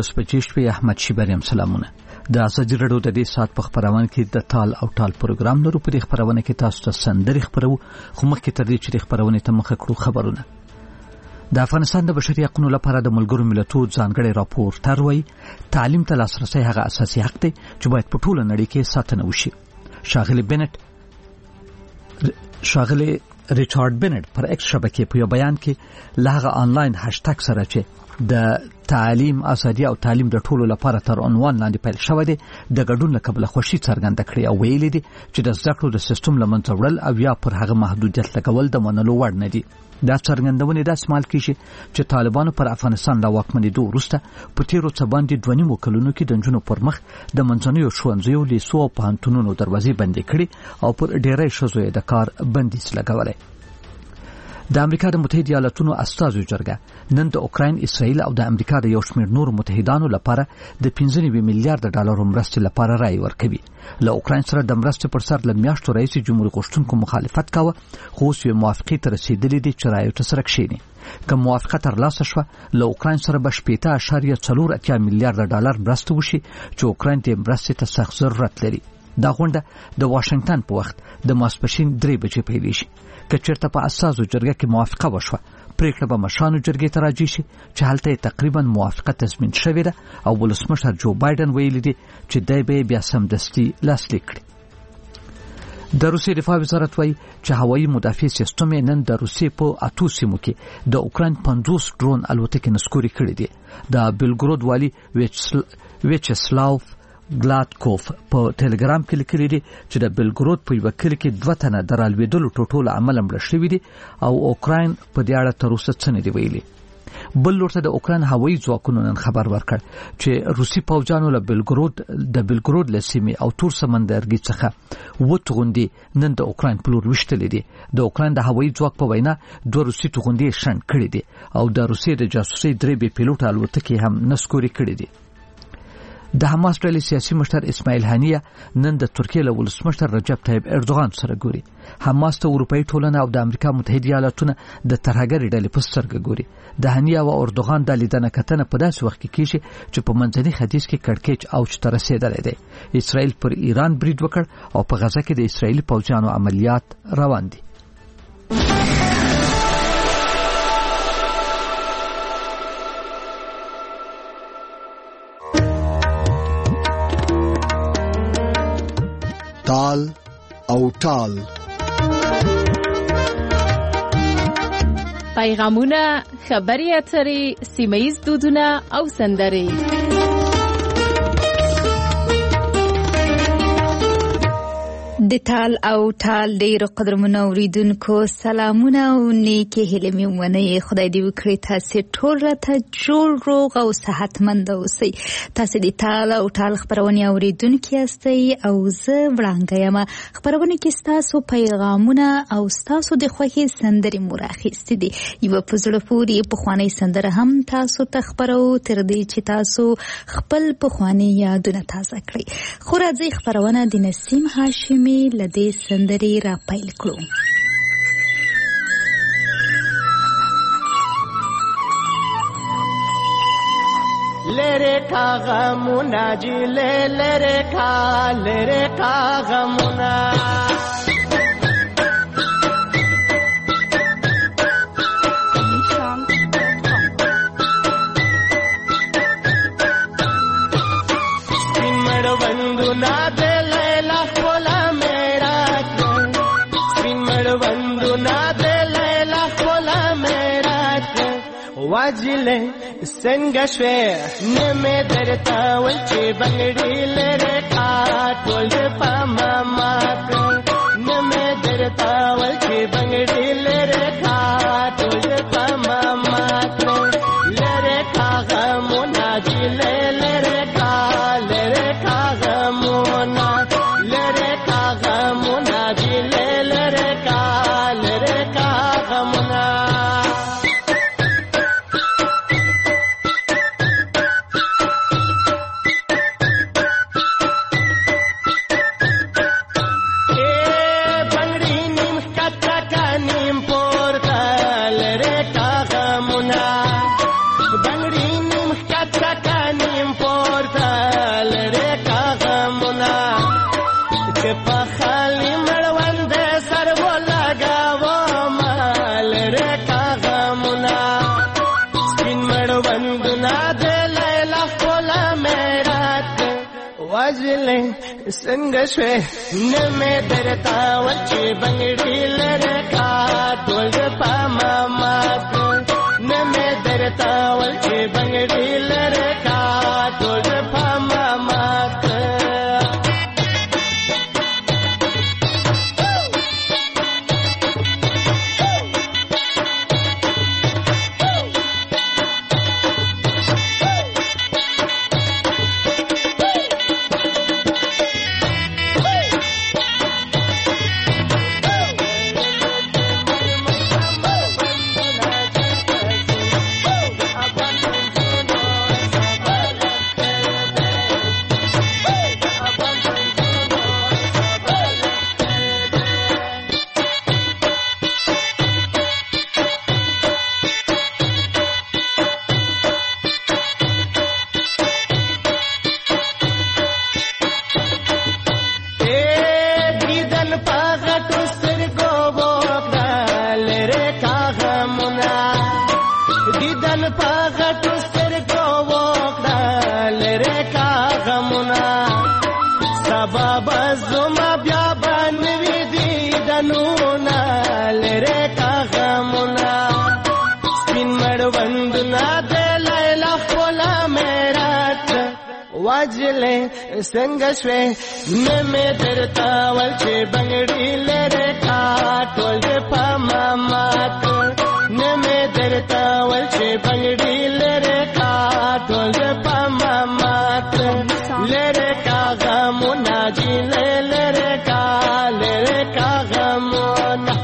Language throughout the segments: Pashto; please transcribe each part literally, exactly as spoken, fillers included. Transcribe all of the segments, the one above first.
دولس بجې شپې احمد شیبریم سلامونه. د ازادي راډیو د دې سات په خبرونه کې د تال او ټال پروګرام لرو. په دې خبرونه کې تاسو ته سندري خبرو خو مخکې تر دې چې خبرونه ته مخه کړو خبرونه. د افغانستان د بشري حقوقو لپاره د ملګرو ملتونو ځانګړي راپور تروي تعلیم ته لاسرسي هغه اساسي حق دی چې باید په ټوله نړۍ کې ساتنه وشي. شاغلی بنت شاغلی ریچارډ بنت پر ایکس شبکې په یو بیان کې لغه آنلاین هاشټګ سره چې د تعلیم ازادي او تعلیم د ټولو لپاره تر عنوان لاندې پیل شوی دی د ګډون لپاره خوشي څرګنده کړې او ویلي دي چې د زده کړو د سیستم لمنځه وړل او یا پر هغه محدودیت لګول د منلو وړ نه دي. دا څرګندونه د اسمال کیږي چې طالبانو پر افغانستان د واکمنۍ دوه وروسته په تیرو څه باندې دوه نیمو کلونو کې د جنونو پر مخ د منځنیو ښوونځیو لیسو او پوهنتونونو دروازې بندې کړې او پر ډېرې ښځو د کار بندیز لګولې. د امریکا د متحده ایالاتونو استازو جرګه نن د اوکراین، اسرائیل او د امریکا د یو شمېر نور متحدانو لپاره د پنځه نوي میلیارډ ډالر مرستې لپاره رائے ورکوي. له اوکراین سره د مرستې پر سر له میاشتو رئیس جمهور غوښتونکو مخالفت کاوه خو اوس یې موافقې ته رسیدلې دي چې رائے ته سره کښیني. که موافقه ترلاسه شوه له اوکراین سره به شپېته اعشاریه څلور اتیا میلیارډ ډالر مرسته وشي چې اوکراین د مرستې ته سخت ضرورت لري. دا غونډه د واشنگټن په وخت د ماسپښین درې بجې پیلېږي. که چېرته په اساسو جرګه کې موافقه وشوه پریکړه به مشرانو جرګې ته راجع شي چې هلته تقریبا موافقه تضمین شوې ده او ولسمشر جو بایدن ویلي دی چې دی به بیا سمدستي لاسلیک کړي. د روسیې دفاع وزارت وایي چې هوایي مدافع سیستم نن د روسیې په اتو سیمو کې د اوکراین پنځوس ډرون الوتکې نسکوري کړې دي. د بیلګرود والي ویچسلاو ګلاتکوف په ټلګرام کې لیکلي دي چې د بیلګرود په یو کلی کې دوه تنه د رالوېدلو ټوټو له امله مړه شوي دي او اوکراین په دې اړه تر اوسه څه نه دي ویلي. بل لورته د اوکراین هوایي ځواکونو نن خبر ورکړ چې روسي پوځیانو له بیلګرود د بیلګرود له سیمې او تور سمندرګي څخه و توغندي نن د اوکراین په لور وشتلې دي. د اوکراین د هوایي ځواک په وینا دوه روسي توغندي شنډ کړي دي او د روسي د جاسوسي درې بي پیلوټ الوتکې هم نسکوري کړي دي. د حماس ډلې سیاسي مشر اسماعیل هانیه نن د ترکیې له ولسمشر رجب طیب اردوغان سره ګوري. حماس ته اروپאי ټولنه او د امریکا متحده ایالاتونه د ترهګرۍ ډلې په سترګه ګوري. د هانیه او اردوغان د لیدنه کتنه په داسې وخت کې کیږي چې په منځني ختیځ کې کړکېچ اوج ته رسیدلی دی. اسرائیل پر ایران برید وکړ او په غزه کې د اسرائیلي پوځیانو عملیات روان دي. تال او ټال پیغامونه، خبري اترې، سیمه‌ییز دودونه او سندرې. د تال او ټال ډیرو قدرمنو اوریدونکو سلامونه او نیکې هیلې مې ومنئ. خدای دې وکړي تاسې ټول راته جوړ روغ او صحتمند اوسئ. تاسې د تال او ټال خپرونې اوریدونکي یاستئ او زه وړانګه یم. خپرونه کې ستاسو پیغامونه او ستاسو د خوښې سندرې مو راخیستې دي. یوه په زړه پورې پخوانۍ سندره هم تاسو ته خپرو تر دې چې تاسو خپل پخواني یادونه تازه کړئ. خو راځئ خپرونه د نسیم هاشمي لدې سندرې را پیل کړو. لره کا غمونا جی لره کا لره کا غمونا सिमर बंदू ना दे लैला खोला मेरा सिमर बंदू ना दे लैला खोला मेरा वाजिले څنګه شوې نه مې درته وای چې بنګړي لره کا ټول په ماما نه مې درته وای چې بنګړي لره کا ټول په ماما لره کا غمونا جی لره کا لره کا غمونا لره کا غمونا جی لره کا لره کا غمونا که په خالی مړوند سر ولګاو مال رکا غمنا سپین مړوندونه د لیلا خپله میرات وجلې څنګه شوې نه مې درته ول چې بنګړي لرکا ټول په مامات نه مې درته ول چې بنګړي لرکا ټول په مامات واجلې څنګه شوې نه مې درته ول چې بنګړي لرکا ټول په مامات نه مې درته ول چې بنګړي لرکا ټول په مامات لرکا غمونه جي لرکا لرکا غمونه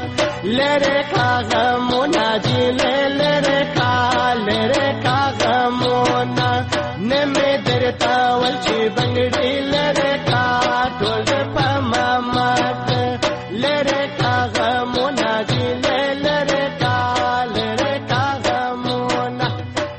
لرکا غمونه جي لرکا لرکا غمونه نه مې درته ول چې بنګړي لرکا ټول په مامات لرکا غمونه جي لرکا لرکا غمونه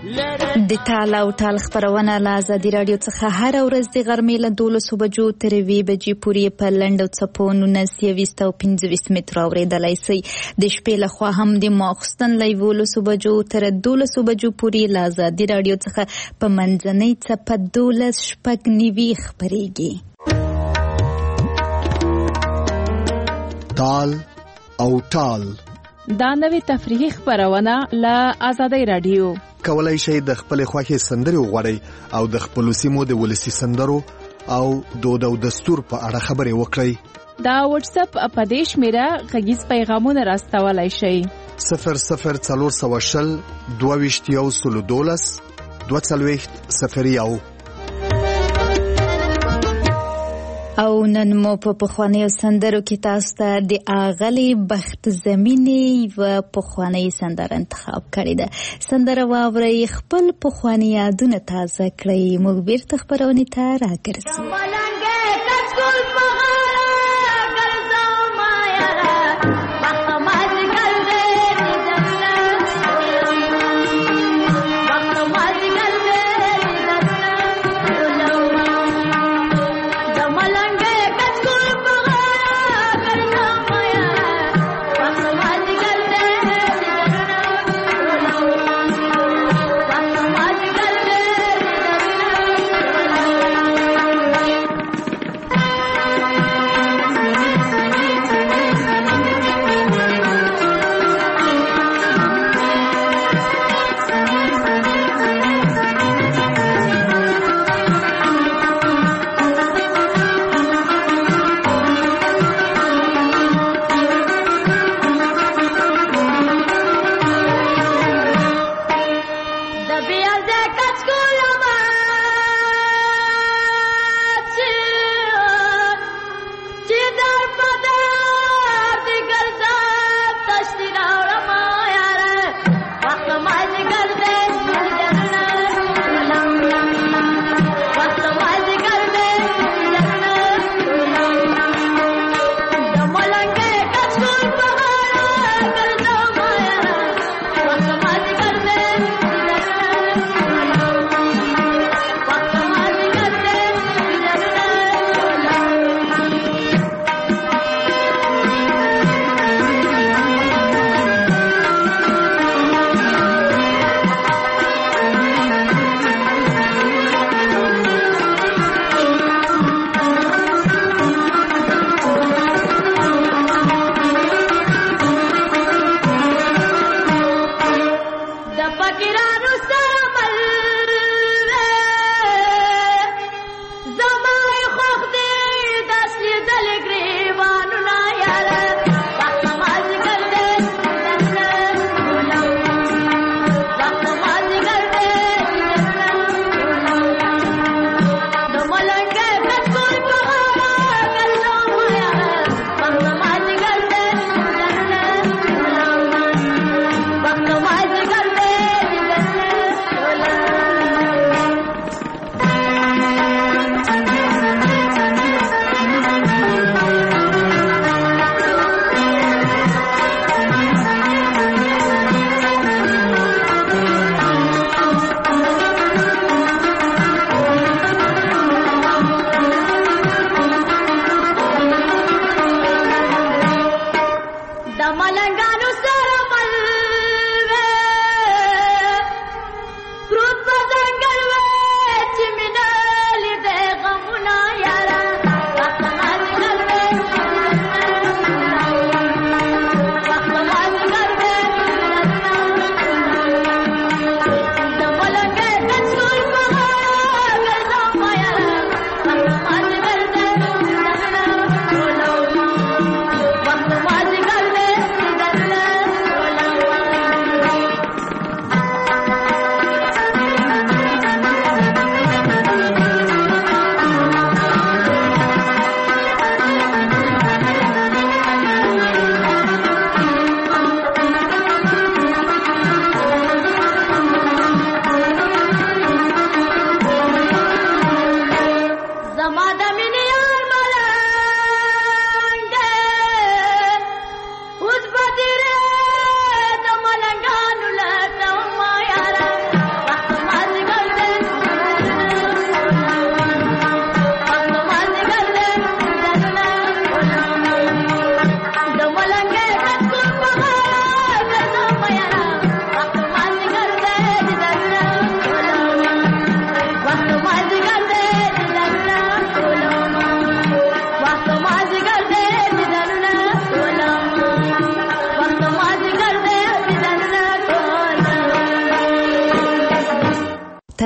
د ټال او ټال خبرونه له ازادي راډیو څخه هر ورځ د غرمې له دولسو بجو تر یوې بجې پورې په لنډو څپو نولس یویشت او پنځه ویشت متره اورېدلی شئ. د شپې لخوا هم د ماخوستن له یولسو بجو تر دولسو بجو پورې له ازادي راډیو څخه په منځنۍ څپه دولس شپږ نوي خپرېږي. تال او ټال دا نوې تفریحي خبرونه له ازادي راډیو. کولای شئ د خپل خوښې سندرې وغواړئ او د خپل سیمو د ولسی سندرو او دود او دستور په اړه خبرې وکړئ. دا واتس اپ په دې شمیره غږیز پیغامونه راستولای شئ. صفر صفر څلور سوه شل دوه ویشت یو سلو دولس دوه څلوېښت صفر یو. او نن مو په پخوانیو سندرو کې تاسو ته د اغلی بخت زمینې و پخوانی سندره انتخاب کړې ده. سندره واورئ، خپل پخوانی یادونه تازه کړئ. موږ بیرته خبرونه ته راګرځو.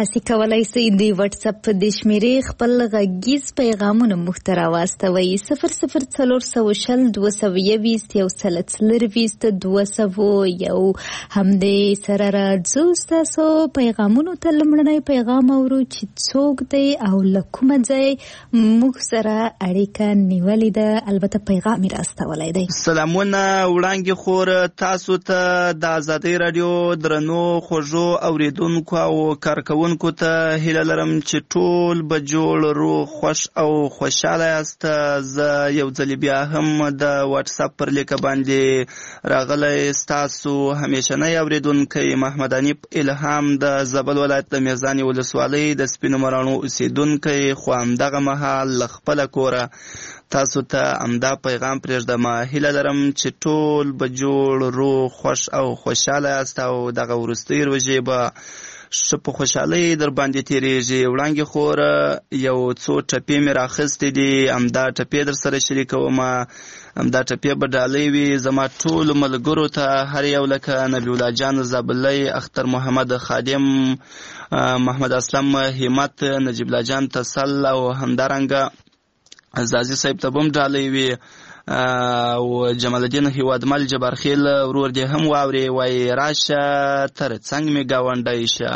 تاسو کولای شئ د واتس اپ د شمیرې خپل غږیز پیغامونه موږ ته راواستوئ صفر صفر څلور سوه شل دوه سوه یویشت یو سل څلرویشت دوه سوه یو همدې سره راځو ستاسو پیغامونو ته لومړنی پیغام اورو چې څوک دی او له کومه ځای موږ سره اړیکه نیولې ده البته پیغام یې راستولی دی. سلامونه وړانګې خور تاسو ته د ازادۍ راډیو درنو خوږو اوریدونکو او کارکونکو ته هیله لرم چې ټول به جوړ روغ خوش او خوشحاله یاست. زه یو ځل بیا هم د واتس اپ پر لیکه باندې راغلی ستاسو همیشنی اوریدونکی محمد انیب الهام د زابل ولایت د میزانې ولسوالۍ د سپینو مراڼو اوسیدونکی خو همدغه مهال له خپله کوره تاسو ته امدا پیغام پرېږدم. هیله لرم چې ټول به جوړ روغ خوش او خوشحاله یاست او دغه وروستۍ روژې به ښه په خوشحالۍ در باندې تېرېږي. وړانګې خوره یو څو ټپې مې راخیستې دي، همدا ټپې در سره شریکوم. همدا ټپې به ډالۍ وي زما ټولو ملګرو ته، هر یو لکه نبی الله جان زابلی، اختر محمد خادم، محمد اسلم همت، نجیب الله جان تسل او همدارنګه عزازي صاحب ته بم ډالۍ وي او جمال الدین هیوادمل جبارخیل ورور دې هم واوري. وای راشه تر څنګ مې گاونډی شه،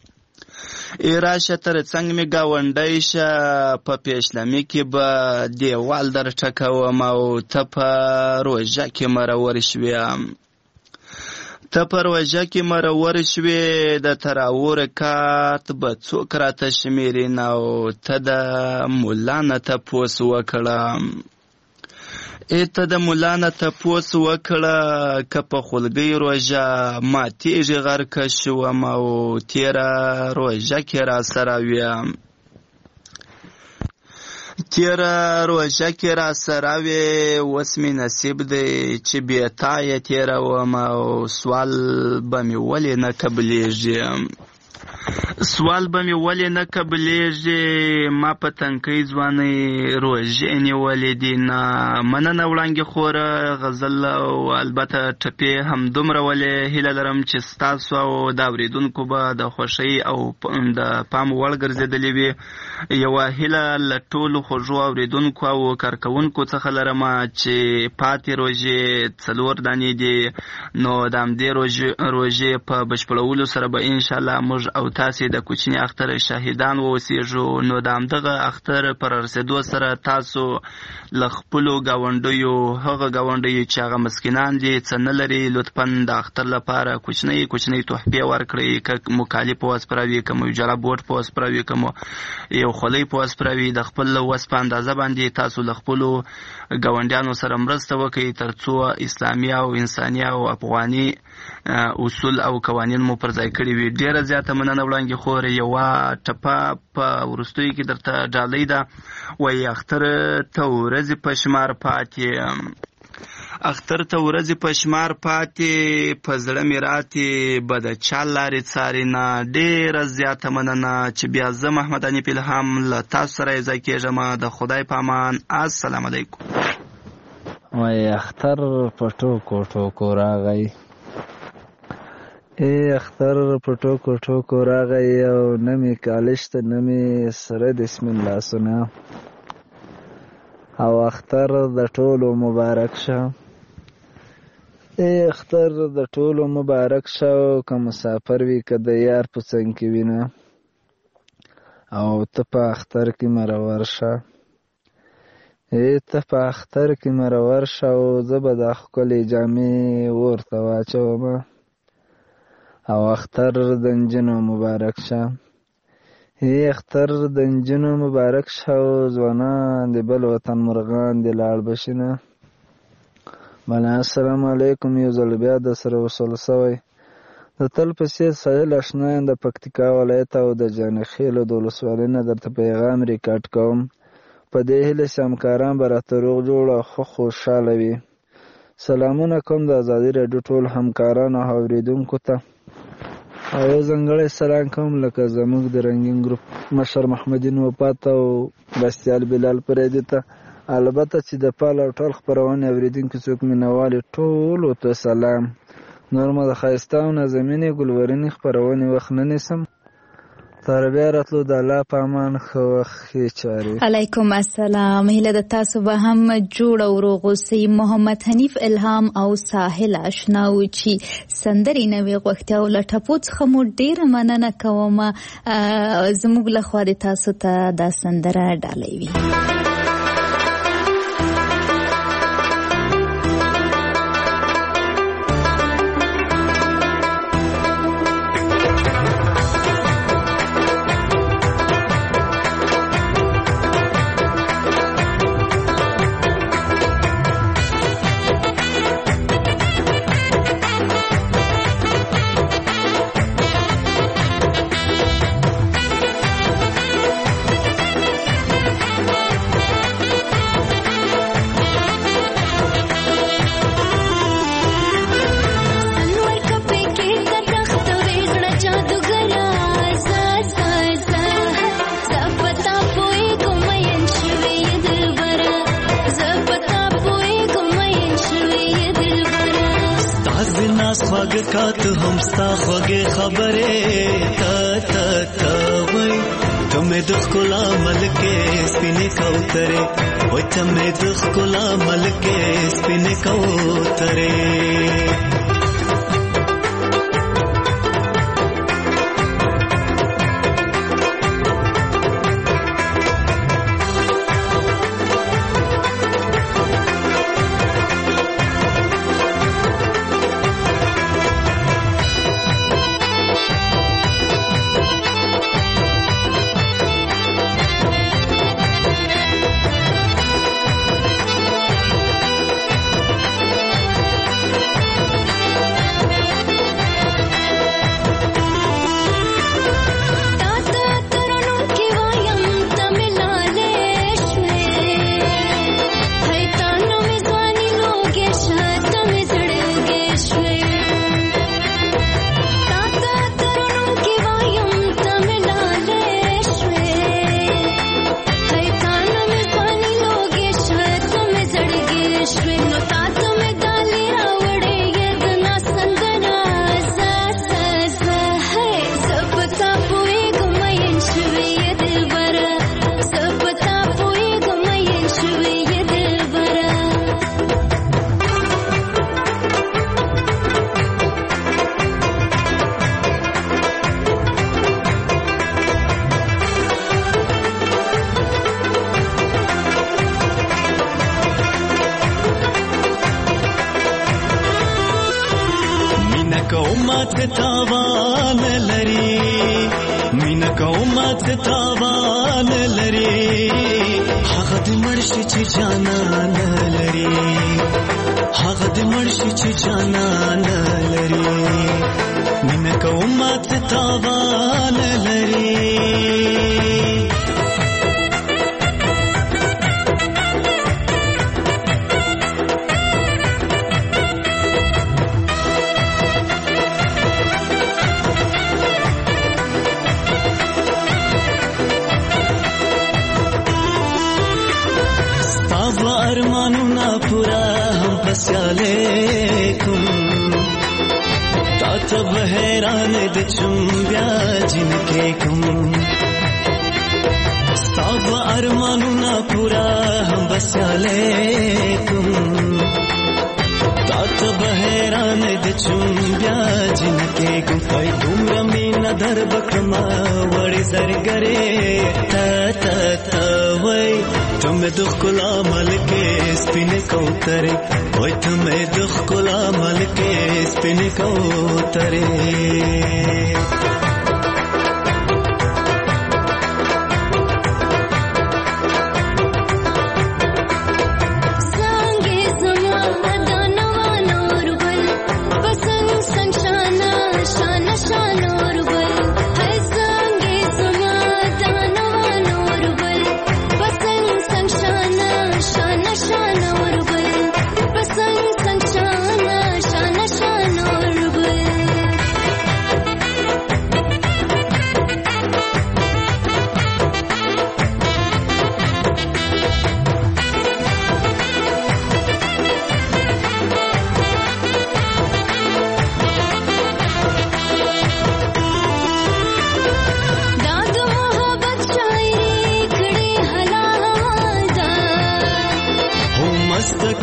ای راشه تر څنګ مې گاونډی شه، په پیشلمي کې به دیوال در ټکوم او ته په روژه کې مرور شوې ته په روژه کې مرور شوې د تراور کات به څوک راته شمیرین او ته د ملا نه تپوس وکړه ای ته د ملا نه تپوس وکړه که په خولګۍ روژه ماتېږي غرقه شوم او تېره روژه کې را سره ویم تیره روژه کې را سره وې اوس مې نصیب دی چې بې تا یې تېروم او سوال به مې ولې نه قبلېږي سوال به مې ولې نه قبلېږي ما په تنکۍ ځوانۍ روژې نیولې دي نه. مننه وړانګې خوره غزل او البته ټپې همدومره ولې هیله لرم چې ستاسو او د اورېدونکو به د خوښۍ او د پام وړ ګرځېدلې وي. یوه هیله له ټولو خوږو اورېدونکو او کارکوونکو څخه لرم چې پاتې روژې څلور دانې دي، نو د همدې روژې په بشپړولو سره به انشاءالله موږ او تاسې د کوچني اختر شاهدان واوسېږو. نو د همدغه اختر پر رسېدو سره تاسو له خپلو ګاونډیو، هغه ګاونډیو چې هغه مسکینان دي څه نه لري، لطفا د اختر لپاره کوچنۍ کوچنۍ تحفې ورکړئ، که مو کالي په وسپره وي، که مو جلا بوټ په وسپره وي، که مو یو خولۍ په وسپره وي، د خپل وس په اندازه باندې تاسو له خپلو ګاونډیانو سره مرسته وکړئ تر څو اسلامي او انساني او افغاني اصول او قوانین مو پر ځای کړي وي. ډېره زیاته مننه وړانګې خورې. یوه ټپه په وروستیو کې درته ډالۍ ده. وایي اختر ته ورځې په شمار پاتې اختر ته ورځې په شمار پاتې په زړه مې راتې به د چا لارې څارې نه. ډېره زیاته مننه چې بیا زه محمد انیب الهام له تاسو سره یې ځای کېږم. د خدای په امان. السلام علیکم. وایي اختر په ټوکو ټوکو راغی ای اختر په ټوکو ټوکو راغی او نه مې کالي شته نه مې سره د سمین لاسونه او اختر د ټولو مبارک شه ای اختر د ټولو مبارک شه که مسافر وي که د یار په څنګ کې وینه او ته په اختر کې مرور شه ای ته په اختر کې مرور شه او زه به دا ښکلې جامې ورته واچوم او اختر د نجونو مبارک شه ای اختر د نجونو مبارک شه او ځوانان د بل وطن مرغان د لاړ بشینه. بله السلام علیکم. یو ځل بیا د سره وصل سوی د تل په څېر سایل اشنا یم د پکتیکا ولایت او د جانخیلو د ولسوالۍ نه درته پیغام ریکارډ کوم. په دې هیله چې همکاران به راته روغ جوړ او ښه خوشحاله وي. سلامونه کوم د ازادي راډیو ټول همکارانو او اورېدونکو ته او یو ځانګړی سلام کوم لکه زموږ د رنګین ګروپ مشر محمدین وفات او بستیال بلال پریدي ته، البته چې د پال او ټول خپرونې اورېدونکي څوک مینوالې ټولو ته سلام. نور مو د ښایسته او نازمینې ګلورینې خپرونې وخت نه نیسم، تر بیا راتلو د الله په امان ښه وخت ښې چارې. علیکم السلام. هیله د تاسو به هم جوړ او روغ اوسئ. محمد حنیف الهام او ساحل اشنا و چې سندرې نوې غوښتې او له ټپو څخه مو ډېره مننه کوم. زموږ لخوا د تاسو ته دا سندره ډالۍ وي. کات هم ستا خوږې خبرې تا تا تا وای ته مې د ښکلا ملکې سپینې کوترې وای ته مې د ښکلا ملکې سپینې کوترې.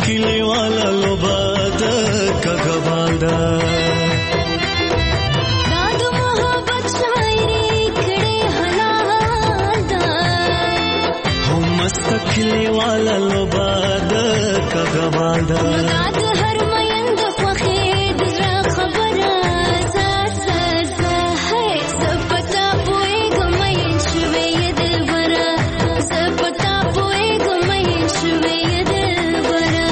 کلی والا لوبا د کګوال دا داد محبت شاعری کړي حلال دا هم مست کلی والا لوبا د کګوال دا داد هر مېند خوخه د خبره زار زار زار ہے سپتا پوي ګمې شوي دلبره سپتا پوي ګمې شوي دلبره.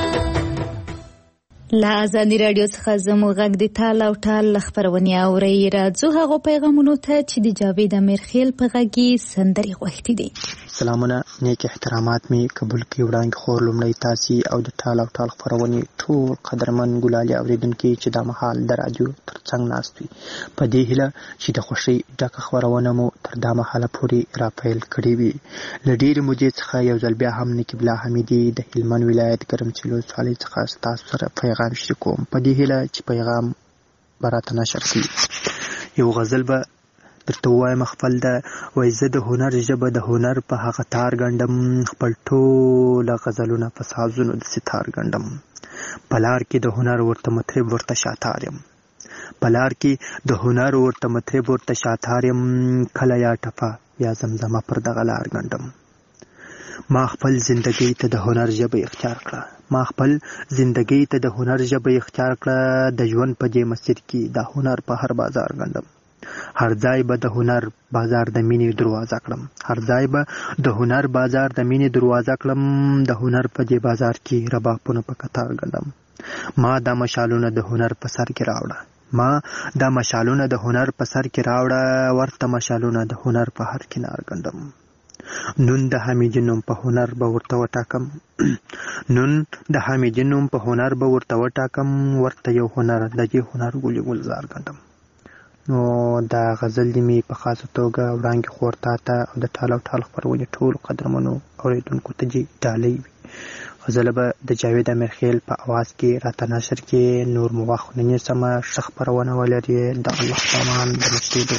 لا ازادي رادیو څخه زموږ غږ د تال او ټال خبرونه اوري. راځو هغه پیغامونو ته چې د جاوید امیرخیل په غږی سندري غوښتي دي. سلامونه، نیک احترامات می قبول کی وړاندې خور لومړی تاسي او د ټال او ټال خبرونه ټول قدرمن ګلالي اوریدونکو چې د محل د رادیو ترڅنګ ناست وي. په دې هیله چې د خوشي ډکه خبرونه مو تر دا محله پورې راپیل کړی وي. لډیر مودې څخه یو ځل بیا هم نکیب الله حمیدي د هلمند ولایت ګرمچلو څالي څخه تاسو سره پیغام شریکوم. په دې هیله چې پیغام براته نشر کړي. یو غزل به درته وایم خپل د وای زه د هنر ژبه د هنر په هغه تار ګنډم، خپل ټوله غزلونه په سازونو د ستار ګنډم. په لار کې د هنر ورته مطرب ورته شاتار یم، په لار کې د هنر ورته مطرب ورته شاتار یم، کله یا ټپه یا زمزمه پر دغه لار ګنډم. ما خپل زندګۍ ته د هنر ژبه اختیار کړه، ما خپل زندګۍ ته د هنر ژبه اختیار کړه، د ژوند په دې مسیر کې د هنر په هر بازار ګنډم. هر ځای به د هنر بازار د مینې دروازه کړم، هر ځای به د هنر بازار د مینې دروازه کړم، د هنر په دې بازار کې ربابونه په قطار ګنډم. ما دا مشالونه د هنر په سر کې راوړه، ما دا مشالونه د هنر په سر کې راوړه، ورته مشالونه د هنر په هر کنار ګنډم. نون د حمیدي نوم په هنر به ورته وټاکم، نون د حمیدي نوم په هنر به ورته وټاکم، ورته یو هنر د دې هنر ګلي ګلزار ګنډم. نو دا غزل دې مې په خاصه توګه وړاندې خور تا ته او د ټال او ټال خپرونې ټولو قدرمنو اوریدونکو ته دې ډالۍ وي. غزله به د جاوید امیرخیل په اواز کې راته نشر کې. نور مو وخت نه نیسمه، ښه خپرونه ولري. د الله پامان د مشتېدو.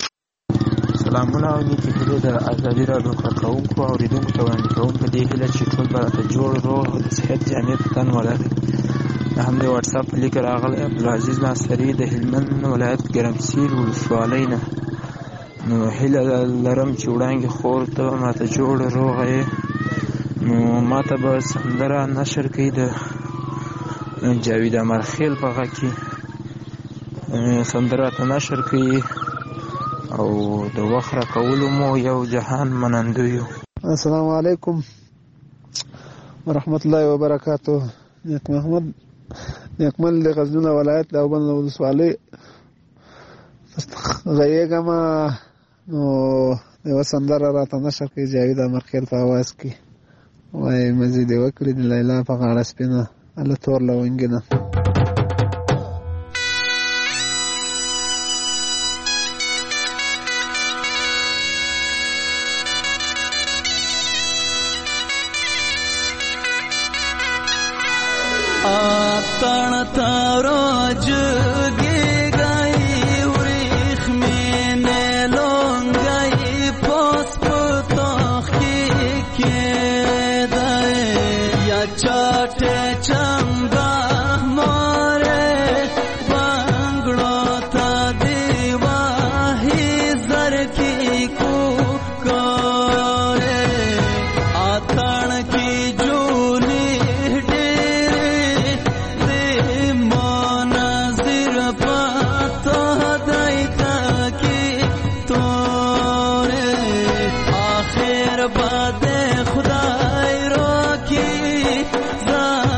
سلامونه او نیکې هیلې د ازادي راډیو کارکوونکو او اوریدونکو ته وړاندې کوم په دې هیله چې ټول به راته جوړ روغ او د صحت جامې په تن ولري. هم د واتساپ په لیک راغلی عبدالعزیز ناصري د هلمند ولایت ګرمسیر ولسوالۍ نه. نو هیله لرم چې وړاندې خور ته ماته جوړ روغه یې، نو ماته به سندره نشر کړي د جاوید امیرخیل په غږ کې سندره ته نشر کړي او د وخت راکولو مو یو جهان منندوی. السلام علیکم ورحمت الله وبرکاتہ. نیک محمد نیکمل د غزنی ولایت د اوبند ولسوالۍ غږیږم. نو یوه سندره راته نشر کړي جاوید امیرخیل په اواز کې. وایي مزید یې وکړي د لیلا په غاړه سپینه هله تور لونګینه. اتن تاروج گی گئی وریخ میں نے لونگ گئی پوس پتاخ کی کے دے یا چاٹے چنگا مارے بانگڑو تا دیواہی زر کی کو کارے اتن کی جولی خدا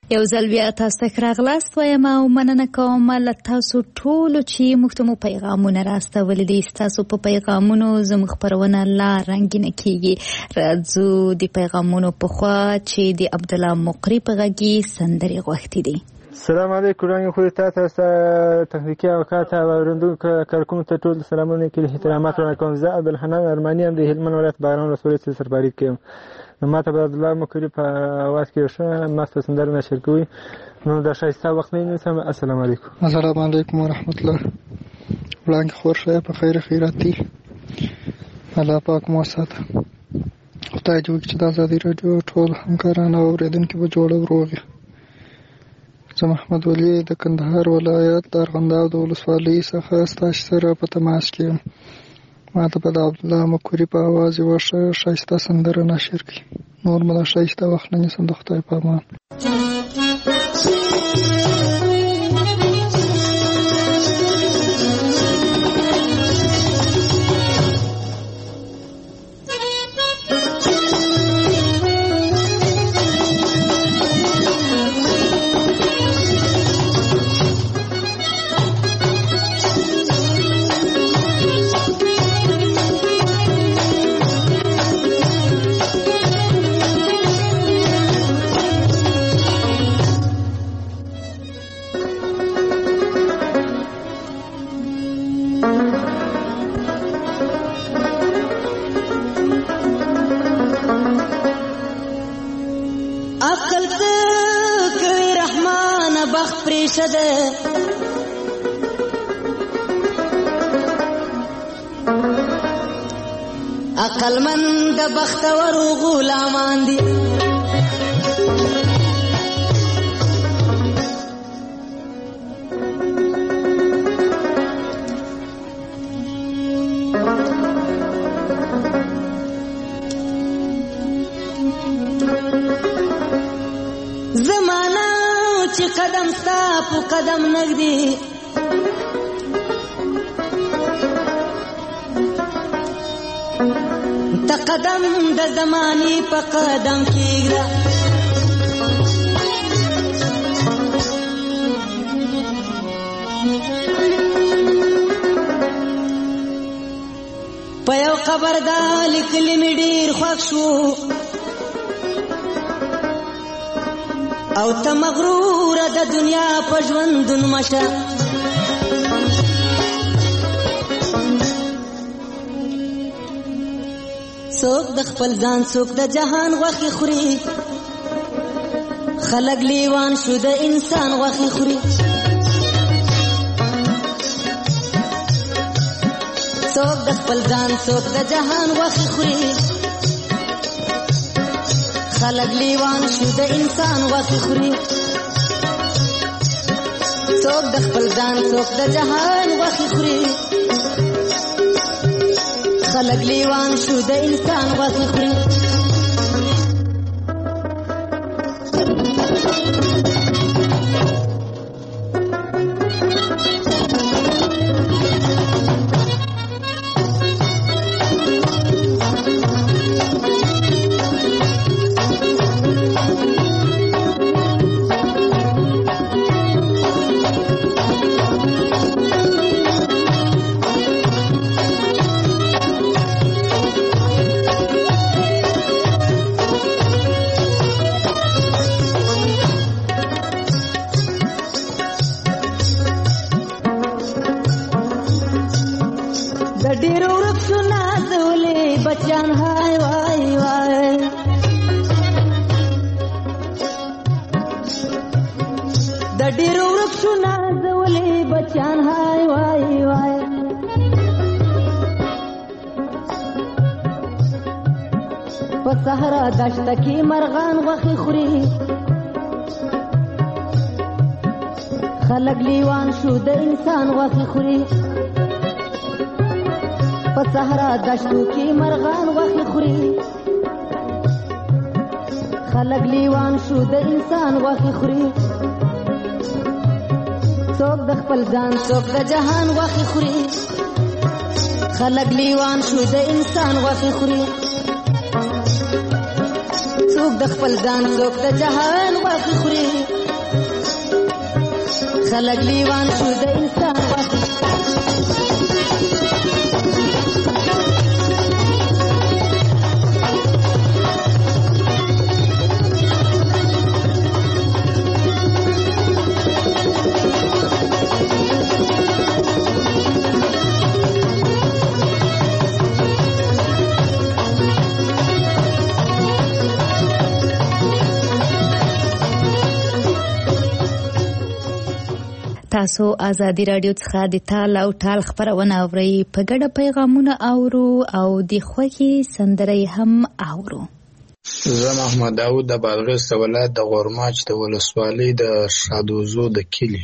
یو ځل بیا تاسو ته راغلاست وایم او مننه کوم له تاسو ټولو چې موږ ته مو پیغامونه راستولي دي. ستاسو په پیغامونو زموږ خپرونه لا رنګینه کیږي. راځو د پیغامونو په خوا چې د عبدالله مقری په غږی سندرې غوښتي دي. السلام علیکم رنګ خو تاسو ته تخنیکی او کاته ورندونکو کارکوم ته ټول سلامونه کې احترامات ورکوم. زه عبدالحنان ارمانی هم د هلمند ولایت باران ولسوالۍ سرپرست کوم. نو ماته به عبدالله مقری په اواز کې ښه ماسته سندره نشر کوي. نو د ښایسته وخت نه نیسم. السلام علیکم. السلام علیکم ورحمت الله. وړاندې خور شه په خیر خیرات دي. الله پاک مو ساته. خدای دې وکړي چې د ازادي راډیو ټول همکاران او اورېدونکي به جوړ او روغ وي. زه محمد ولی د کندهار ولایت د ارغنداب د ولسوالۍ څخه ستاسو سره په تماس کې یم. ما ته به د عبدالله مقری په اواز یوه ښه ښایسته سندره نشر کړي. نور مو د ښایسته وخت نه نیسم. د خدای په امان. عقل من د بختور غلامان دي. زمانہ چې قدم ستا په قدم نږدې تا قدم د زمانی په قدم کېږده. په یو قبر دا لیکلي مې ډېر خوښ شو او ته مغروره د دنیا په ژوندون مشه. څوک د خپل ځان څوک د جهان غوښې خوري. خلک لیوان شو د انسان غوښې خوري. څوک د خپل ځان څوک د جهان غوښې خوري. خلک لیوان شو د انسان غوښې خوري. څوک د خپل ځان څوک د جهان غوښې خوري. خلق لیوان شو د انسان غوښې خوري. صحرا دشت کی مرغان غوښې خوري. خلک لیوان شو د انسان غوښې خوري. په صحرا دشتو کې مرغان غوښې خوري. خلک لیوان شو د انسان غوښې خوري. څوک د خپل ځان څوک د جهان غوښې خوري. خلک لیوان شو د انسان غوښې خوري. څوک د خپل ځان څوک د جهان غوښې خوري. خلک لیوان شو د انسان غوښې تاسو ازادي رادیو څخه د تال او ټال خبرونه اورئ په ګډه پیغامونه اورو او د خوښي سندرې هم اورو. زه محمد داود د بادغیس ولایت د غورماچ د ولسوالۍ د شادوزو د کلي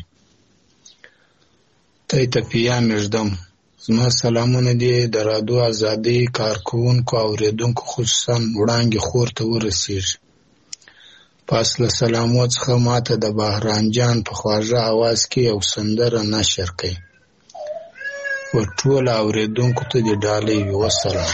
ته تپیا مژدم. زما سلامونه دي د رادیو ازادي کارکونکو او اوریدونکو خصوصا وړاندې خور ته ورسیږي. پس له سلامو څخه ماته د بهرام جان په خواږه اواز کې یو سندره نشر کړي و ټول اوریدونکو ته د ډالۍ وي. وسلام.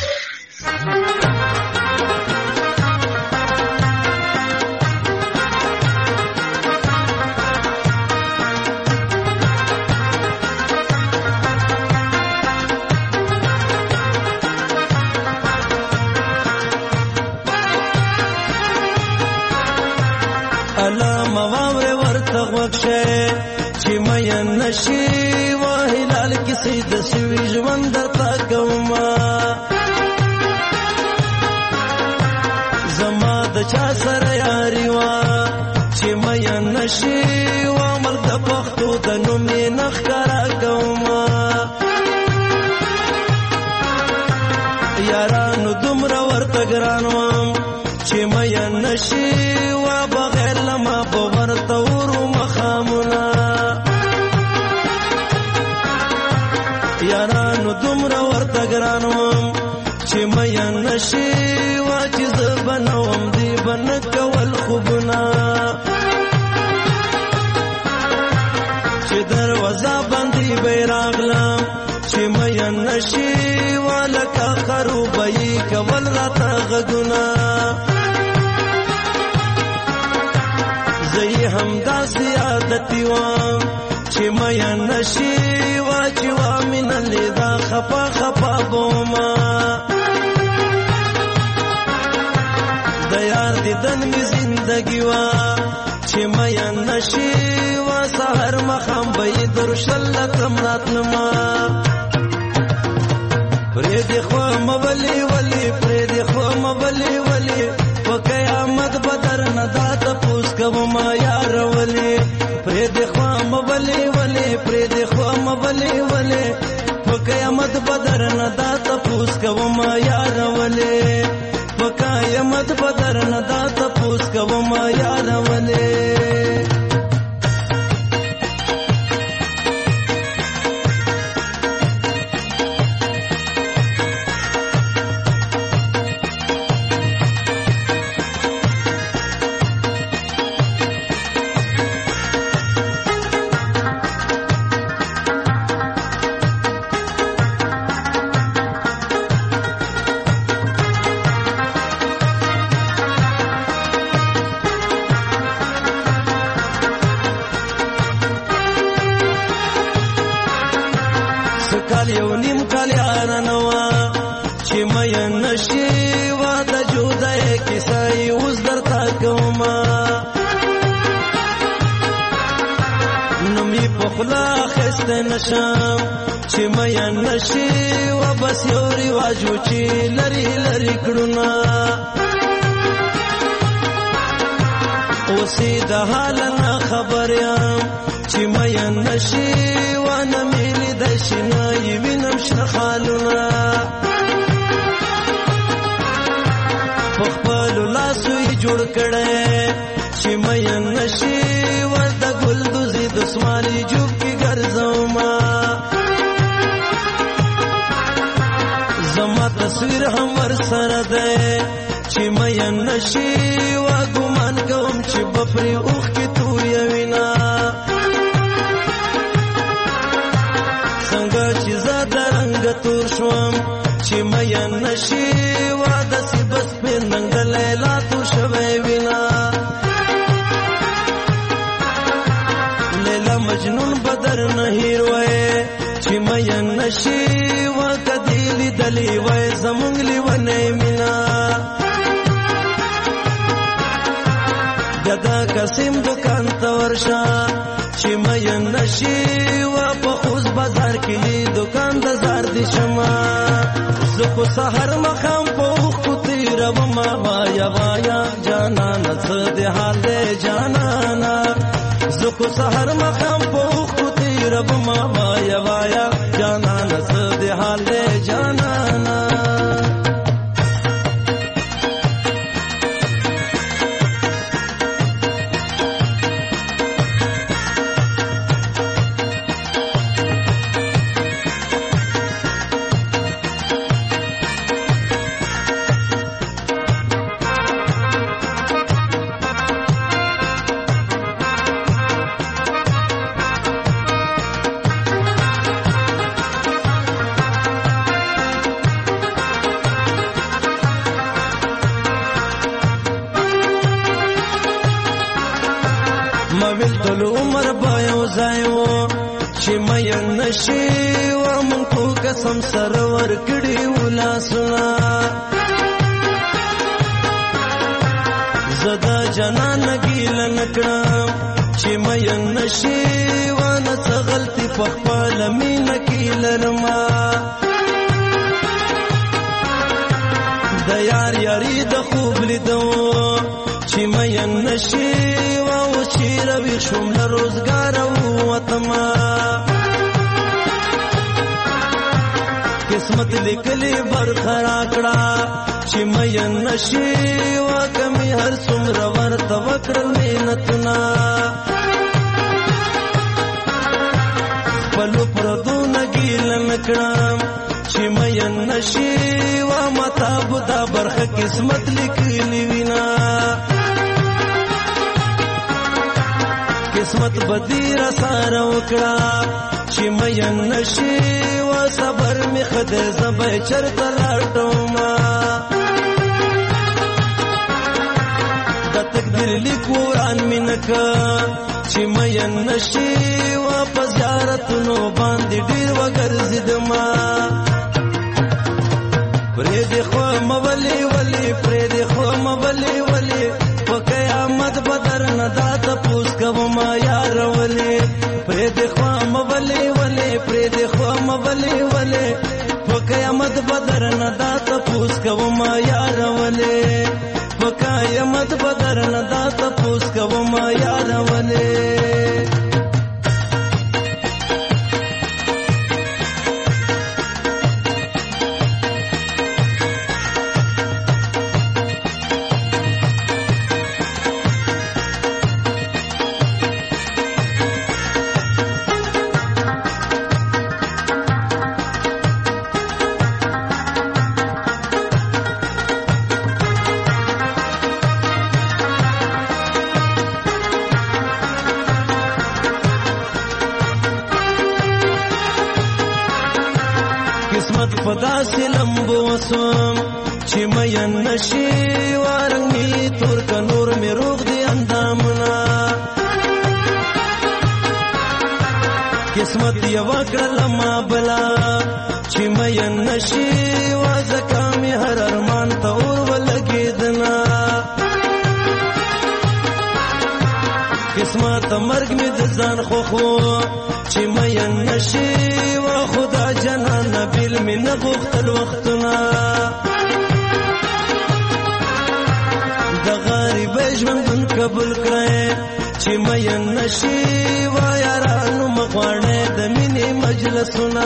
نشي وهلال کسی د سوي ژوند درته کومه زما د چا سره یاري وا چې مې نشي و مرد پختو د نوم یې نخکارا کومه یارانو دومره ورته ګران وم چې مې نشي و بغیر لما په ورته ورو مخامونه یارانو دومره ورته ګران وم چې مې نشي وا چې زه بنوم دی بن کول خوبونه چې دروازه باندې بیراغلم چې مې نشي وا لکه خروبې کول راته غږونه زه یې همداسې عادتي وم چې مې نشي وا چې وا مینه لیدا خپا خپا بوما د یار دیدن می زندگی وا چې مې نشي وا سحر مخام به درشلتم راتلما پرې دی خو مبلی ولی پرې دی خو مبلی ولی په قیامت بدر نه دات پوس کوم یار ولی پرې دی خو مبلی ولی پرې دی خو مبلی ولی په قیامت بدر نه دات پوس کوم یار ولی په قیامت بدر نه دات پوس کوم یار ولی نشم چې مې نشي و بس یو رواجو چې لري لري کړونه اوسې د حال نه خبر یم چې مې نشي و نه ملي د شنه یې وینم شنه خالونه په خپل لاسو یې جوړ کړی چې مې نشي و د ګل دوزي د اسماني جوب کې ګرځوما زما تصویر هم ور سره ده چې مې نشي و ګمان کوم چې بپري اوخ کې تو یوینا څنګه چې زاده رنگ تور شوم چې مې نشي و د سی بس په ننګ لیلا تو شوي وینا لیلا مجنون زمونږ لیونی مینا ددا قسم دکان ته ورشه چې مین نشي و په خوز بازار کې دکان د زار دي شما زه خو سحر مخام په خو تیرم ما وایا وایا جانانا څه دې حال دی جانانا زه خو سحر مخام په خو تیرم ما وایا وایا جانانا څه دې حال دی جانانا مویل دل عمر بایو زایو چې مین نشي و مون کو قسم سرور کړي ولا سنا زدا جنان گیل نکړم چې مین نشي و نس غلطي په خپل مين کیل رما د یار یاري د خوب لیدو چې مین نشي روی شوم له روزګار وطما قسمت لیکلی برخرا کړه چې مین نشي و کمی هر څومره ورته وکړل مینتونه پلو پردو نګیل نکړم چې مین نشي و متا بودا برخه قسمت لیکلی وینا قسمت بدیر ساره وکړه چې مین نشي و صبر می خدای زبې چرته لاټوما د تقدیر لیکوران مینکه چې مین نشي و په زیارتونو باندې ډیر وګرځیدما پرې د خو مولي ولي پرې د خو مولي ولي په قیامت بدر نه دات پوس کوما یار ولي پرې د خو مولي ولي پرې د خو مولي ولي په قیامت بدر نه دات پوس کوما یار ولي په قیامت بدر نه دات پوس کوما یار ولي قسمت پدا سے لمبو وسوم چې مین نشي وارنګي تور ک نور می روغ دی اندامنا قسمت یو کړل ما بلا چې مین نشي وازکا می هر ارمان ته اور ولګیدنا قسمت مرګ می د ځان خو خو چې مین نشي و خدا جنان بیل می نغختل وختنا د غریب ژوند قبول کړه چې مین نشي و یارانو مخوانه د مینې مجلسونه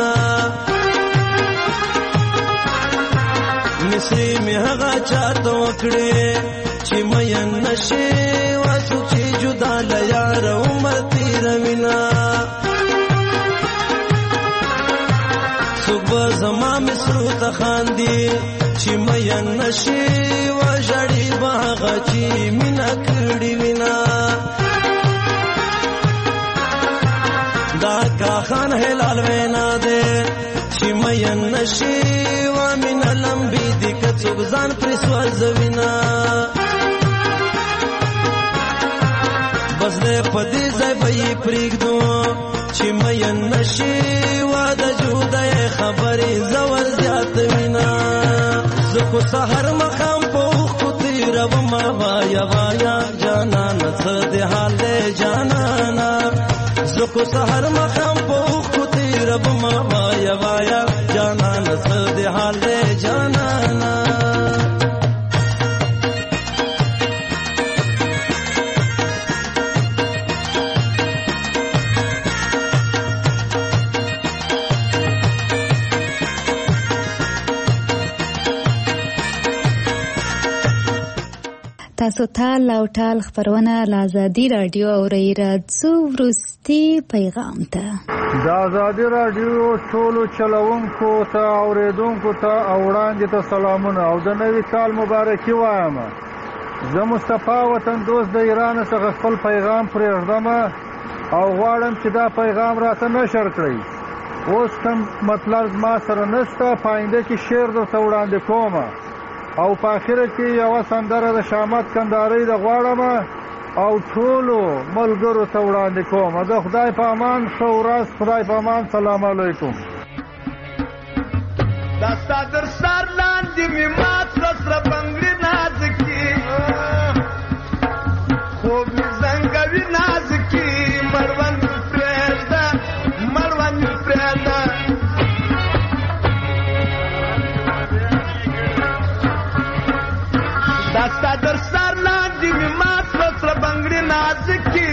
مصری می هغه چاته وکړي چې مین نشي و سوچي جدا ل یار عمر تیر وینا صبح زما مصرو ته خاندي چې مین نشي و جړی باغ چې مینا کړي وینا دا کا خان هلال وینا دے چې مین نشي و من لمبي د کڅوګ ځان پر سوال زوینا بس دې پدې ځای به پرېږدو چې مین نشي و د جودای خبرې زور زیات وینا زکو سحر مخام پوخ کو تیرم وایا وایا جانانا څه د حال جانانا زکو سحر مخام پوخ کو تیرم وایا وایا جانانا څه د حال جانانا تاسو ته لاو ټال خبرونه له ازادي رادیو اورئ. راځو وروستي پیغام ته. د ازادي رادیو ټولو چلوونکو ته اوریدونکو ته او وړاندې ته سلامونه او د نوي کال مبارکي وایم. زه مصطفی وطن دوست د ایران څخه خپل پیغام پرېږدم او غواړم چې دا پیغام راته نشر کړئ. اوس کوم مطلب ما سره نشته، په آینده کې شعر درته وړاندې کوم او په آخره کې یوه سندره د شامت کندهارۍ د غواړم او ټولو ملګرو ته وړاندې کوم. د خدای په امان، ښه ورځ، خدای په امان، سلام علیکم. دا ستا در سر لاندې مې مات کړه سره بنګړي نازکي، خوب مې زنګوي نازکي، مړوند مې پرېږده، مړوند مې پرېږده. دا ستا در سر لاندې مې مات کړه سره بنګړي نازکي،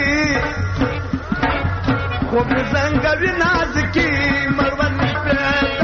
خوب مې زنګوي نازکي، مړوند مې پرېږده.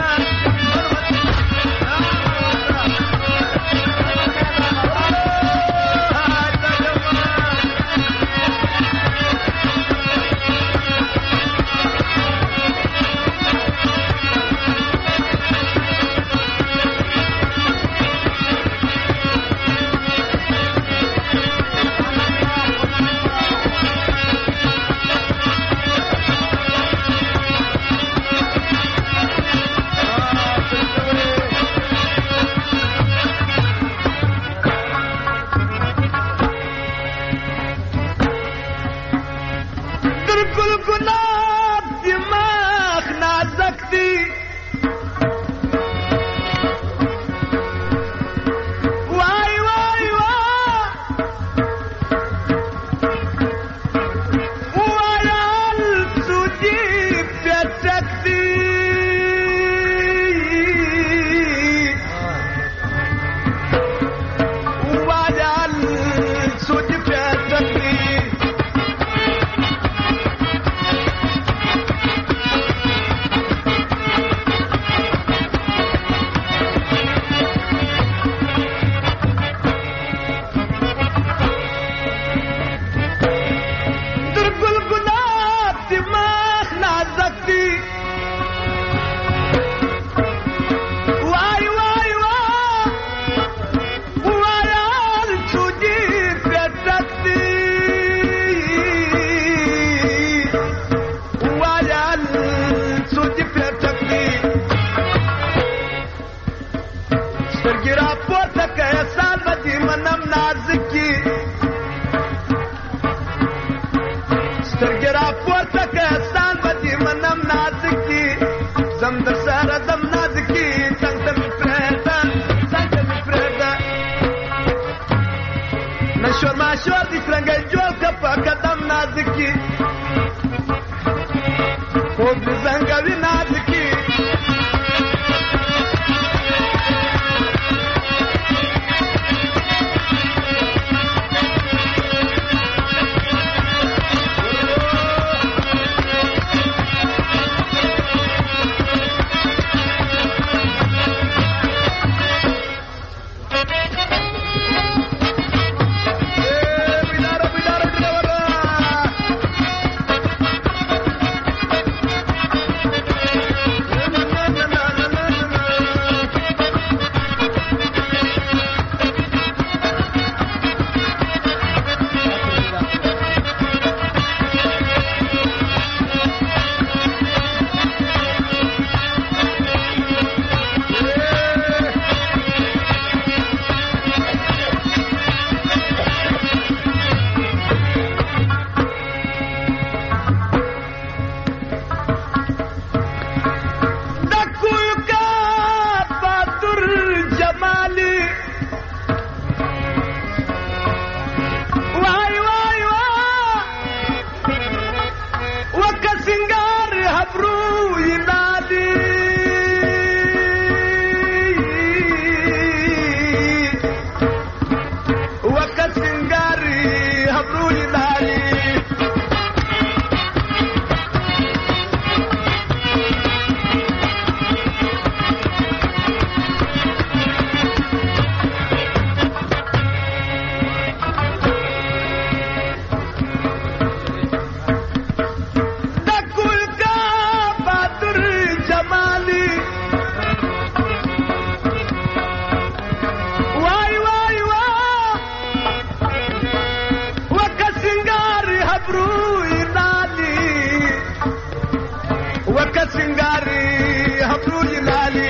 سنگاری هبروی لالی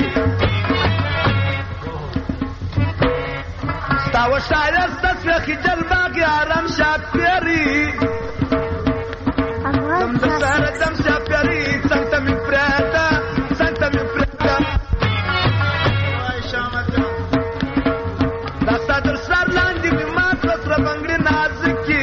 ستاو شایست سوخی جلباقی آرام شاب پیری دم دسار دم شاب پیری سنگتا می پریدا سنگتا می پریدا وای شامت دستا در سر لاندی می مات وسر بنگری نازکی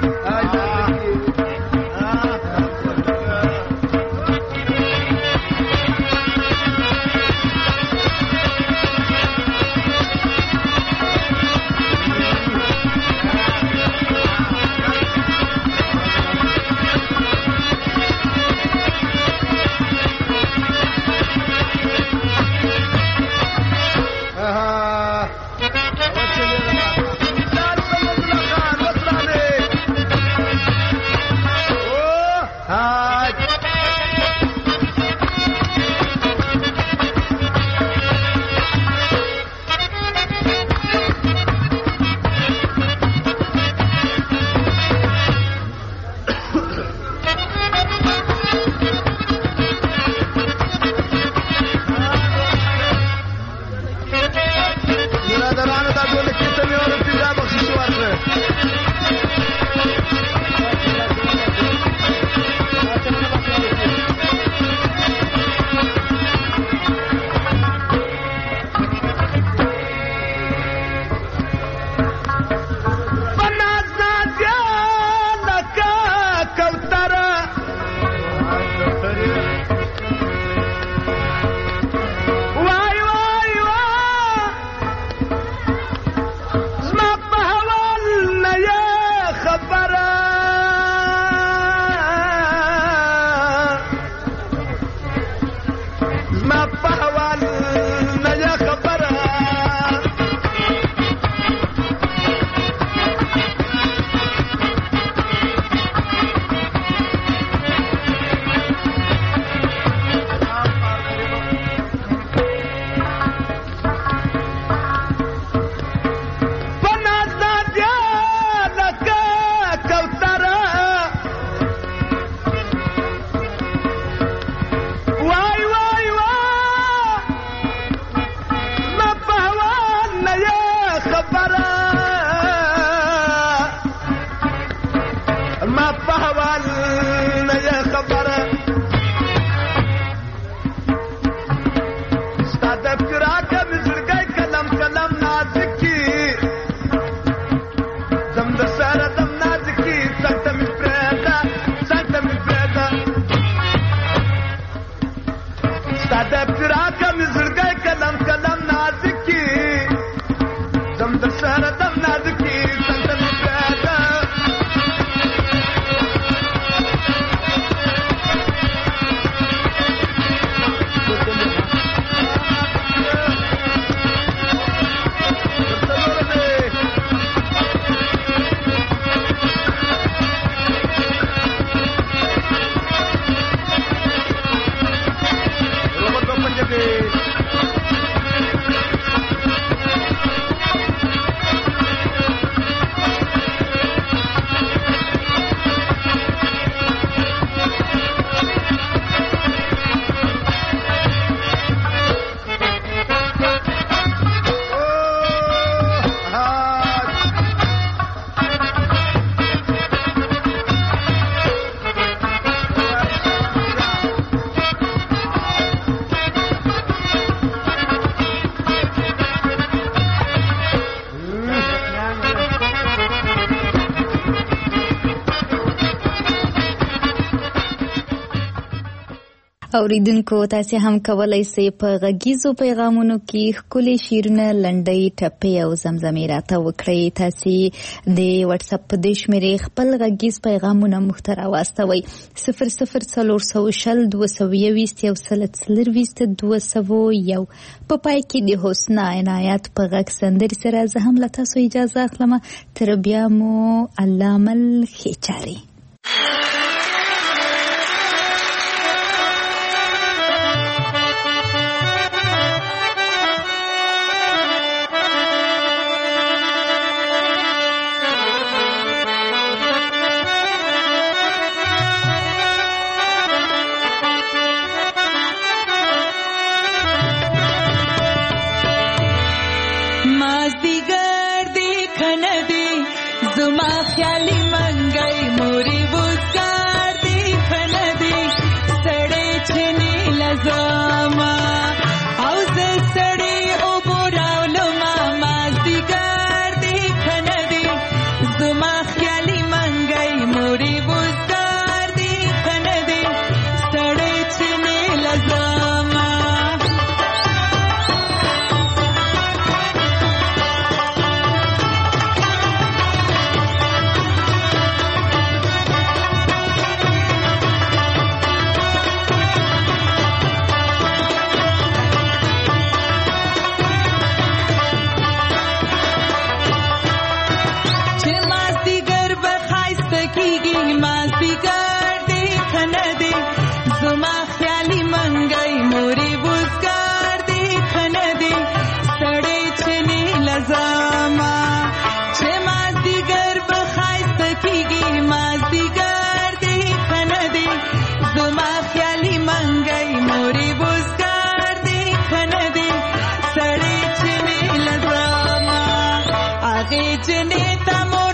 اوریدونکو تاسو هم کولای شئ په غږیزو پیغامونو کې ښکلي شعرونه لنډۍ ټپې او زمزمې راته وکړئ. تاسو د واتس اپ په دې شمیرې خپل غږیز پیغامونه موږ ته راواستوئ صفر صفر څلور سوه شل دوه سوه یوویشت یو سل څلرویشت دوه سوه یو. په پای کې د حسنا عنایت په غږ سندرې سره زه هم له تاسو اجازه اخلم. تر بیا مو الله مل ښې چارې. زما خیالي منګي موري وزګار دی کنه دی سړې چني لزما او زه سړې او بوراولو ما مازدیګار دی کنه دی زما خیالي منګي موري وزګار دی کنه دی سړې چني لزما Jane, tamo